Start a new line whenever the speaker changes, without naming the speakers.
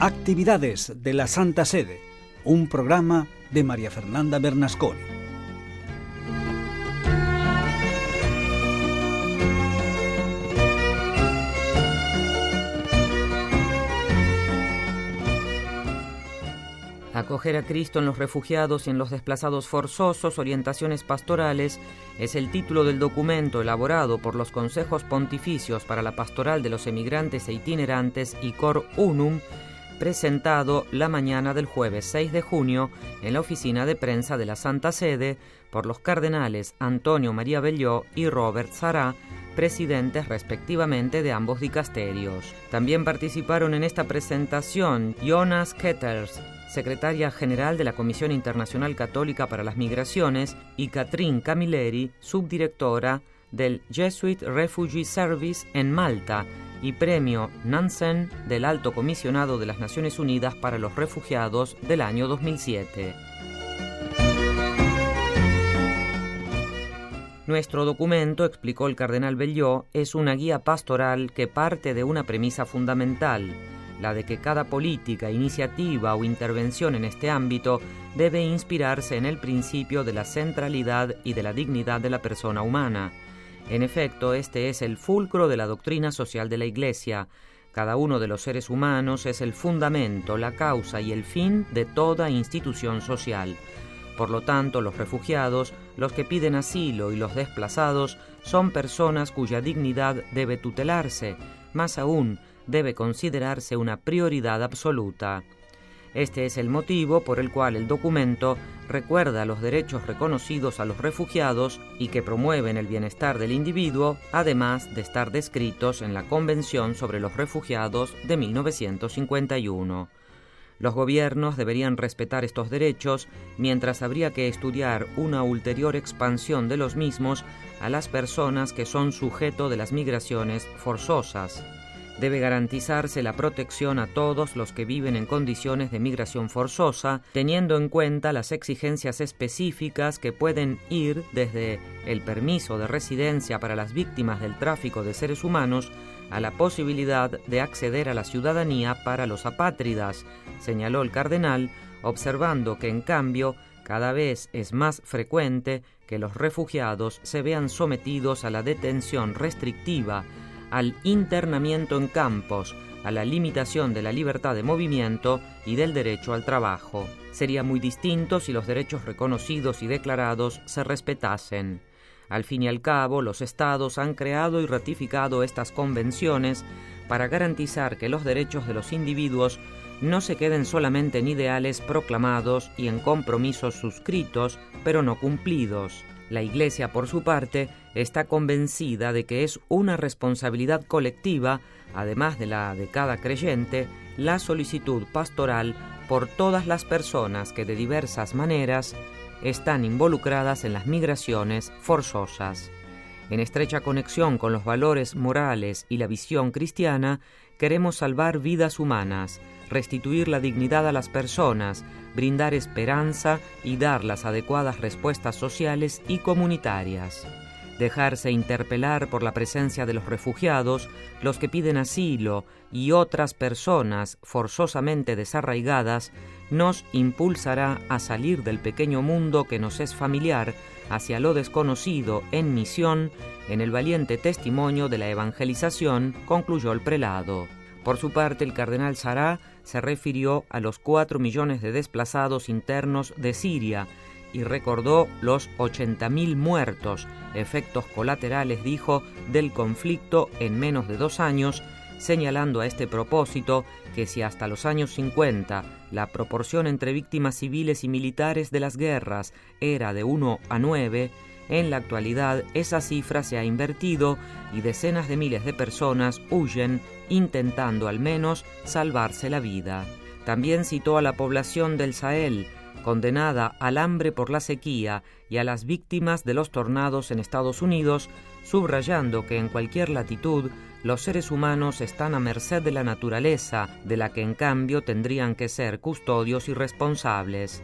Actividades de la Santa Sede, un programa de María Fernanda Bernasconi.
Acoger a Cristo en los refugiados y en los desplazados forzosos, orientaciones pastorales, es el título del documento elaborado por los Consejos Pontificios para la Pastoral de los Emigrantes e Itinerantes y Cor Unum, presentado la mañana del jueves 6 de junio en la oficina de prensa de la Santa Sede por los cardenales Antonio María Bellió y Robert Sará, presidentes respectivamente de ambos dicasterios. También participaron en esta presentación Jonas Ketters, secretaria general de la Comisión Internacional Católica para las Migraciones, y Catherine Camilleri, subdirectora del Jesuit Refugee Service en Malta y premio Nansen del Alto Comisionado de las Naciones Unidas para los Refugiados del año 2007. Nuestro documento, explicó el cardenal Bellió, es una guía pastoral que parte de una premisa fundamental, la de que cada política, iniciativa o intervención en este ámbito debe inspirarse en el principio de la centralidad y de la dignidad de la persona humana. En efecto, este es el fulcro de la doctrina social de la Iglesia. Cada uno de los seres humanos es el fundamento, la causa y el fin de toda institución social. Por lo tanto, los refugiados, los que piden asilo y los desplazados son personas cuya dignidad debe tutelarse, más aún, debe considerarse una prioridad absoluta. Este es el motivo por el cual el documento recuerda los derechos reconocidos a los refugiados y que promueven el bienestar del individuo, además de estar descritos en la Convención sobre los Refugiados de 1951. Los gobiernos deberían respetar estos derechos, mientras habría que estudiar una ulterior expansión de los mismos a las personas que son sujeto de las migraciones forzosas. Debe garantizarse la protección a todos los que viven en condiciones de migración forzosa, teniendo en cuenta las exigencias específicas que pueden ir desde el permiso de residencia para las víctimas del tráfico de seres humanos a la posibilidad de acceder a la ciudadanía para los apátridas, señaló el cardenal, observando que en cambio cada vez es más frecuente que los refugiados se vean sometidos a la detención restrictiva, al internamiento en campos, a la limitación de la libertad de movimiento y del derecho al trabajo. Sería muy distinto si los derechos reconocidos y declarados se respetasen. Al fin y al cabo, los Estados han creado y ratificado estas convenciones para garantizar que los derechos de los individuos no se queden solamente en ideales proclamados y en compromisos suscritos, pero no cumplidos. La Iglesia, por su parte, está convencida de que es una responsabilidad colectiva, además de la de cada creyente, la solicitud pastoral por todas las personas que de diversas maneras están involucradas en las migraciones forzosas. En estrecha conexión con los valores morales y la visión cristiana, queremos salvar vidas humanas, restituir la dignidad a las personas, brindar esperanza y dar las adecuadas respuestas sociales y comunitarias. Dejarse interpelar por la presencia de los refugiados, los que piden asilo y otras personas forzosamente desarraigadas, nos impulsará a salir del pequeño mundo que nos es familiar hacia lo desconocido en misión, en el valiente testimonio de la evangelización, concluyó el prelado. Por su parte, el cardenal Sará se refirió a los 4 millones de desplazados internos de Siria y recordó los 80.000 muertos, efectos colaterales, dijo, del conflicto en menos de 2 años, señalando a este propósito que si hasta los años 50 la proporción entre víctimas civiles y militares de las guerras era de 1 a 9, en la actualidad esa cifra se ha invertido y decenas de miles de personas huyen intentando al menos salvarse la vida. También citó a la población del Sahel, condenada al hambre por la sequía, y a las víctimas de los tornados en Estados Unidos, subrayando que en cualquier latitud los seres humanos están a merced de la naturaleza, de la que en cambio tendrían que ser custodios y responsables.